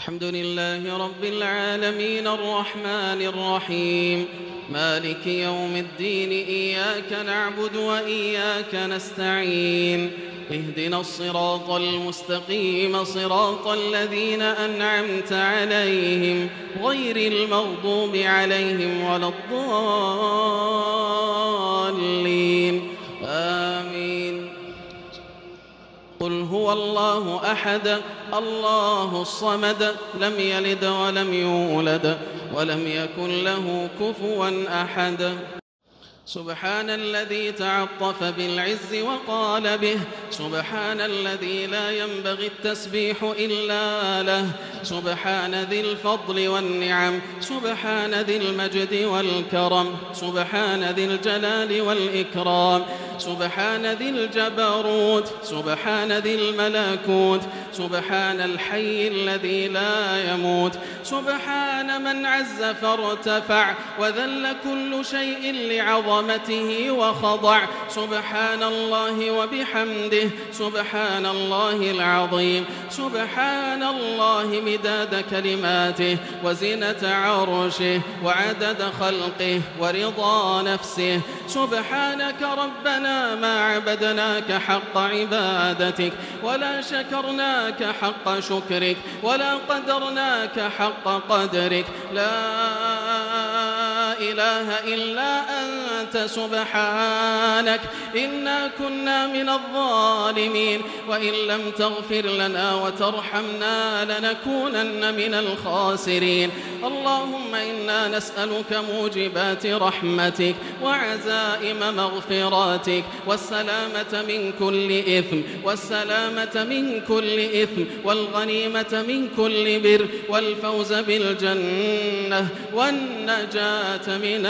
الحمد لله رب العالمين الرحمن الرحيم مالك يوم الدين إياك نعبد وإياك نستعين اهدنا الصراط المستقيم صراط الذين أنعمت عليهم غير المغضوب عليهم ولا الضالين آمين. قل هو الله أحد الله الصمد لم يلد ولم يولد ولم يكن له كفوا أحد. سبحان الذي تعطف بالعز وقال به، سبحان الذي لا ينبغي التسبيح إلا له، سبحان ذي الفضل والنعم، سبحان ذي المجد والكرم، سبحان ذي الجلال والإكرام، سبحان ذي الجبروت، سبحان ذي الملكوت، سبحان الحي الذي لا يموت، سبحان من عز فارتفع وذل كل شيء لعظمته وخضع، سبحان الله وبحمده، سبحان الله العظيم، سبحان الله مداد كلماته وزنة عرشه وعدد خلقه ورضا نفسه. سبحانك ربنا ما عبدناك حق عبادتك ولا شكرناك حق شكرك ولا قدرناك حق قدرك، لا إله إلا أنت سبحانك إنا كنا من الظالمين، وإن لم تغفر لنا وترحمنا لنكونن من الخاسرين. اللهم إنا نسألك موجبات رحمتك وعزائم مغفراتك والسلامة من كل إثم والسلامة من كل إثم والغنيمة من كل بر والفوز بالجنة والنجاة من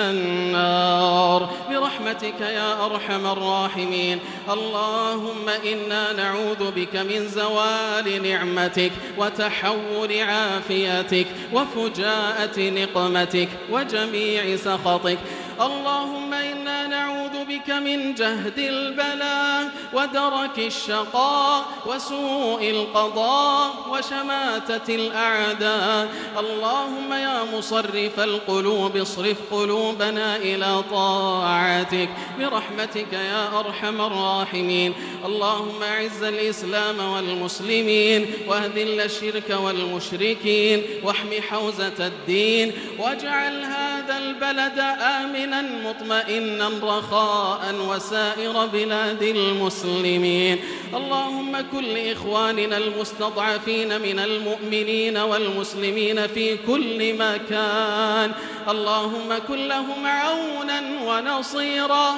النار برحمتك يا أرحم الراحمين. اللهم إنا نعوذ بك من زوال نعمتك وتحول عافيتك وفجاءة نقمتك وجميع سخطك. اللهم إنا نعوذ بك من جهد البلاء ودرك الشقاء وسوء القضاء وشماتة الأعداء. اللهم يا مصرف القلوب اصرف قلوبنا إلى طاعتك برحمتك يا أرحم الراحمين. اللهم أعز الإسلام والمسلمين وأذل الشرك والمشركين واحم حوزة الدين واجعل هذا البلد آمنا مطمئنا رخاء وسائر بلاد المسلمين. اللهم كن لإخواننا المستضعفين من المؤمنين والمسلمين في كل مكان، اللهم كن لهم عونا ونصيرا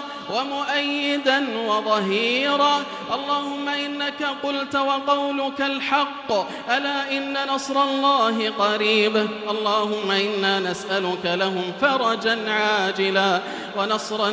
ومؤيدا وظهيرا. اللهم إنك قلت وقولك الحق ألا إن نصر الله قريب. اللهم إنا نسألك لهم فرجا عاجلا ونصرا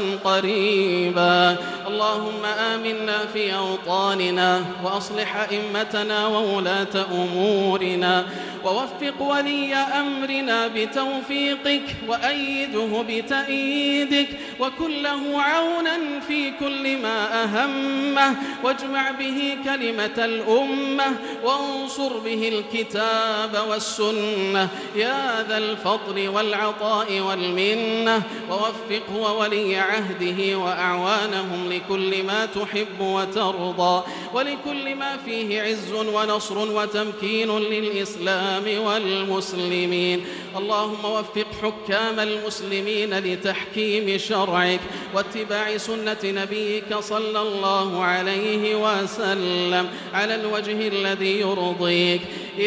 قريبا. اللهم آمنا في أوطاننا وأصلح أئمتنا وولاة أمورنا ووفق ولي أمرنا بتوفيقك وأيده بتأييدك وكن له عونا في كل ما أهمه واجمع به كلمة الأمة وانصر به الكتاب والسنة يا ذا الفضل والعطاء والمنة. ووفقه وولي عهده وأعوانهم لكل ما تحب وترضى ولكل ما فيه عز ونصر وتمكين للإسلام والمسلمين. اللهم وفق حكام المسلمين لتحكيم شرعك واتباع سنة نبيك صلى الله عليه وسلم على الوجه الذي يرضيك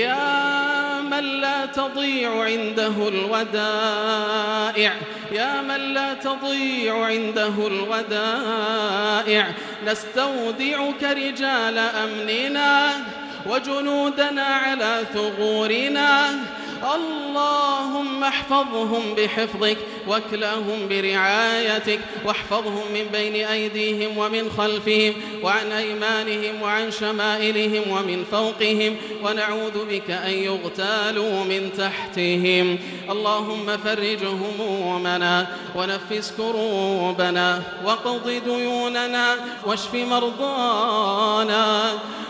يا من لا تضيع عنده الودائع، يا من لا تضيع عنده الودائع. نستودعك رجال أمننا وجنودنا على ثغورنا، اللهم احفظهم بحفظك واكلهم برعايتك واحفظهم من بين أيديهم ومن خلفهم وعن أيمانهم وعن شمائلهم ومن فوقهم، ونعوذ بك أن يغتالوا من تحتهم. اللهم فرج همومنا ونفس كروبنا واقض ديوننا واشف مرضانا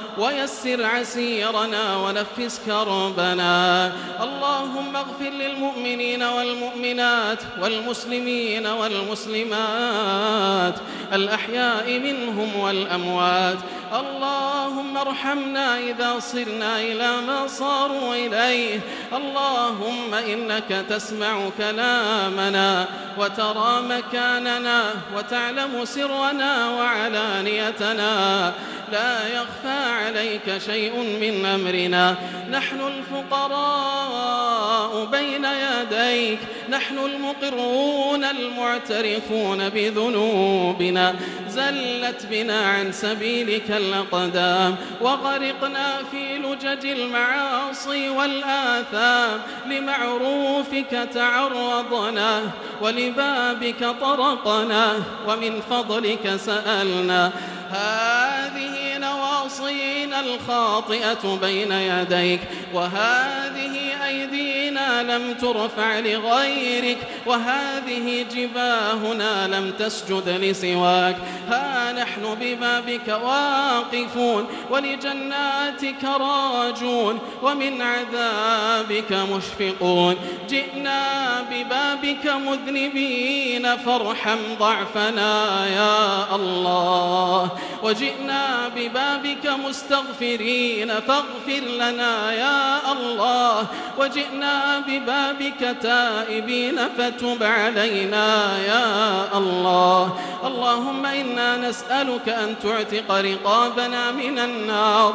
ويسر عسيرنا ونفس كربنا. اللهم اغفر للمؤمنين والمؤمنات والمسلمين والمسلمات الأحياء منهم والأموات. اللهم ارحمنا إذا صرنا إلى ما صاروا إليه. اللهم إنك تسمع كلامنا وترى مكاننا وتعلم سرنا وعلانيتنا، لا يخفى عليك شيء من أمرنا. نحن الفقراء بين يديك، نحن المقرون المعترفون بذنوبنا، زلت بنا عن سبيلك الأقدام وغرقنا في لجج المعاصي والآثام. لمعروفك تعرضنا ولبابك طرقنا ومن فضلك سألنا. هذه نواصينا الخاطئة بين يديك، وهذه أيدينا لم ترفع لغيرك، وهذه جباهنا لم تسجد لسواك. ها نحن ببابك واقفون ولجناتك راجون ومن عذابك مشفقون. جئنا ببابك مذنبين فارحم ضعفنا يا الله، وجئنا ببابك مستغفرين فاغفر لنا يا الله، وجئنا ببابك تائبين فتب علينا يا الله. اللهم إنا نسألك أن تعتق رقابنا من النار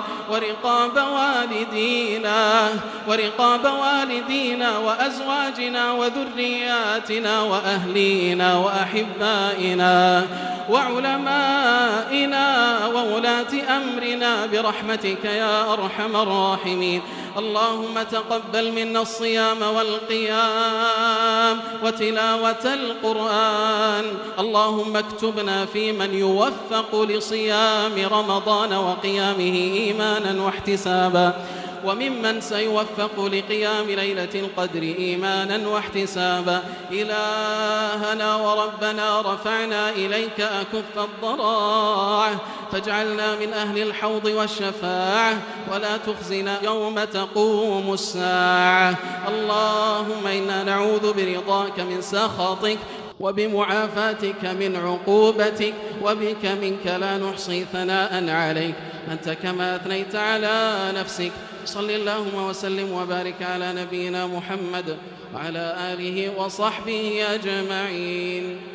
ورقاب والدينا وأزواجنا وذرياتنا وأهلينا وأحبائنا وعلمائنا وولاة أمرنا برحمتك يا أرحم الراحمين. اللهم تقبل منا الصيام والقيام وتلاوة القرآن. اللهم اكتبنا في من يوفق لصيام رمضان وقيامه إيمانا واحتسابا، وممن سيوفق لقيام ليلة القدر إيمانا واحتسابا. إلهنا وربنا رفعنا إليك أكف الضراعة، فاجعلنا من أهل الحوض والشفاعة، ولا تخزنا يوم تقوم الساعة. اللهم إنا نعوذ برضاك من سخطك وبمعافاتك من عقوبتك، وبك منك لا نحصي ثناء عليك أنت كما أثنيت على نفسك. صل اللهم وسلم وبارك على نبينا محمد وعلى آله وصحبه أجمعين.